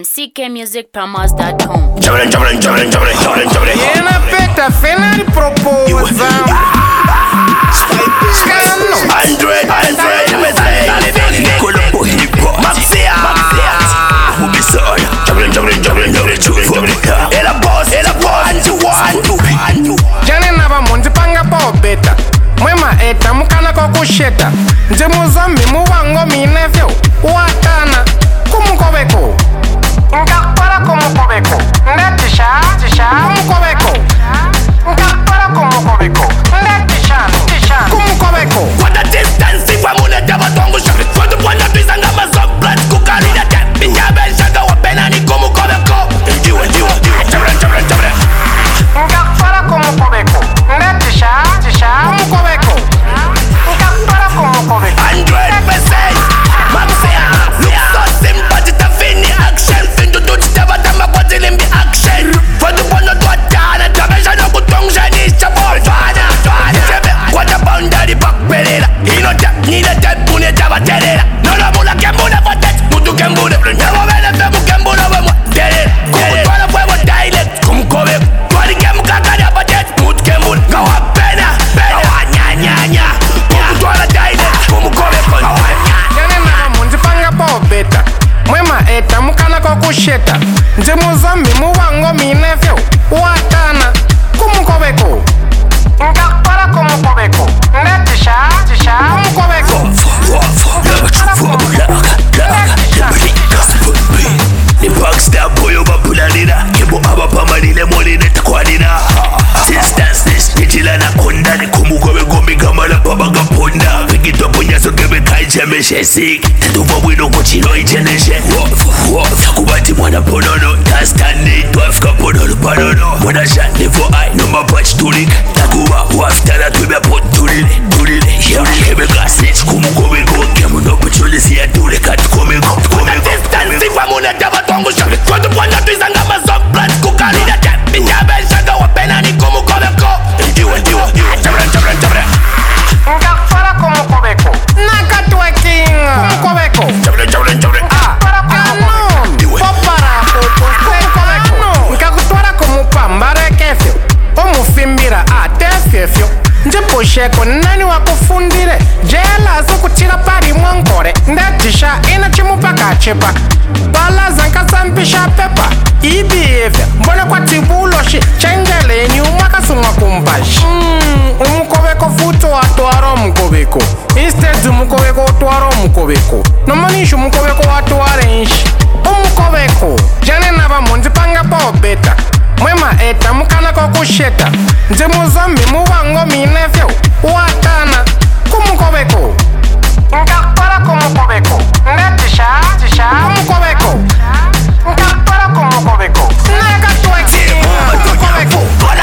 ckmusicpromos.com. Jumping. In effect, finally propose. Android, Colombo hip hop, Maxia, Ubisoy, jumping, Ela boss, one. Jane naba munzi panga po beta. Mwema eta mukana kokusheta. Nje muzambi muwango minefyo. Watana kumukobeko. Ngakpara kumukobeko. Ndetisha kumukobeko. Ngakpara kumukobeko. Ndetisha kumukobeko. What the distance if I'm on a double tongue shot. For the one that is on my sub blood kukari na tap. Binya ben shaka wa penani kumukobeko. Jumping. Ngakpara kumukobeko. Ndetisha kumukobeko. Ngakpara kumukobeko. 100%. Maxia, look so simple, it's a fini action. Fin to touch the bottom of what's in the action. For the one that was done, and the vision of good tongue, Chinese, the ball, what a boundary back, Pereira. He not that, need a dead, Pune, Java, Terera. No, no, Mula, Kambuna, but that's Mutu Kambuna. Never been a Famu Kambuna, Terera. Come on, what dialect, come come. What the Kam Kakada, but that's Mut Kambun. Go up, Pena, Nya. What a dialect, come come. Jane naba munzi panga po beta. Mwema eta mukana kokusheta. Nje muzambi muwango minefyo. Watana kumukobeko. Ngakpara kumukobeko. Ndetisha kumukobeko. The Pakistan boy over Pulanina. Kebo abapamanile monine takwanina. Distance this nitila na konda. Ni kumukowe gomi kamala pabaga ponda. Pikito punya so kebe kaija meshe sik. Tuva wino kuchino ijeneshe. Kubati mwana ponono. Tastani 12 kaponono panono. Mwana shot nevo I number patch tulik. Takuwa waftara tume pot tulile. Kebe gasnitch kumukowe go. Kemu no puchuli siya tule kat komeko. Distance if I'm on a double tongue shot. For the one that is on my sub blood kukari na tap. Binya ben shaka wa penani kumukobeko. Jumping. Ngakpara kumukobeko. Nakatwe king kumukobeko. Jumping. Nkakutwara kumupambara kefyo omufimbira atefyefyo nje posheko nani wakufundire jela zokutira pari mwankore ndetisha ina chimupaka chepa balaza nkasampisha pepa ibievya mbona kwa tibuloshi chengeleni umakasumwa kumpashi umukobeko futo watwara omukobeko instead umukobeko otwara omukobeko nomanisha umukobeko watwara enshi umukobeko jane naba munzi panga po beta mwema eta mukana kokusheta nje muzambi muwango minefyo watana kumukobeko ngakpara kumukobeko ndetisha kumukobeko ngakpara kumukobeko nakatweki kumukobeko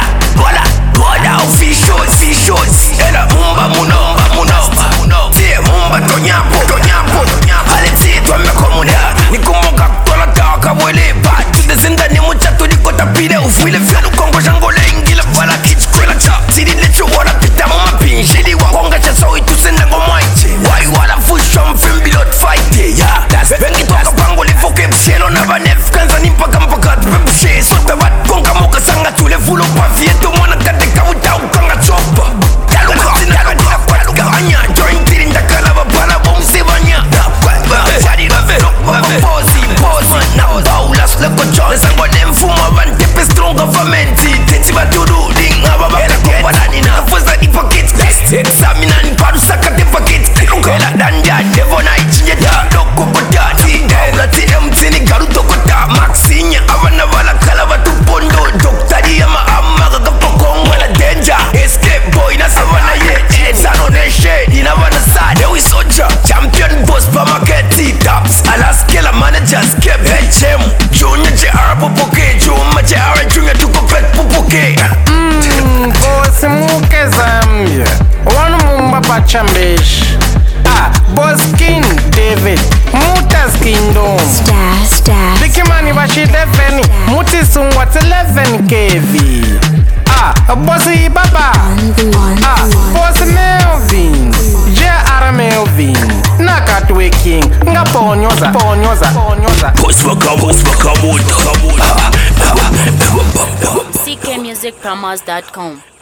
Bola officials Ela mumba muno Tie mumba tonyapo Aleti tuame komuna Nikumoka tola taka wele Ba tude zinda ni muchato Nikota pide ufuile Fialu kongo jangole ingila Fala kids kwela cha Sidi lecho wala pita mama pinjili Wakonga cha sawi tusenda ngomaiti Wai wala fushom fimbilot fight Yeah Bengi toka pango lifoke mshelo Na banef kanza nimpaka mpaka Tupebushe Sota wat konga moka sanga Tule fulo pa vieto mwana kate kauta ukanga chopa Yalu katina kadina kwa ganya Join tiri ndakala babala bomsivanya Wadi posi Na baulas leko chon Sango nemfuma vantepe strong government Teti baturu Dinga babela kumbadani na Fuza di pocket Examina ni paru saka di pocket Kela danja devona ichinjeta Loko potati Ulati emtini garu tokota Maxinya avana vala kala vatu pondo Doktari ama kakapokongo Wana danger Escape boy na savana ye Sano neshe Ina vana sade we soja Champion boss pa marketi Tops Alaskela managers kept HM Junior JR popoke Juma JR Junior tuko pet popoke bosi muke Zambia wanu mumba pachambesh boss King David mutas kingdom Star. Bikimani bashi 11 muti sungwa 11 kv bosi Baba bosi Melvin JR Mara Melvin Nakatwe King Ngaponyoza Post wakamuta CKmusicpromos.com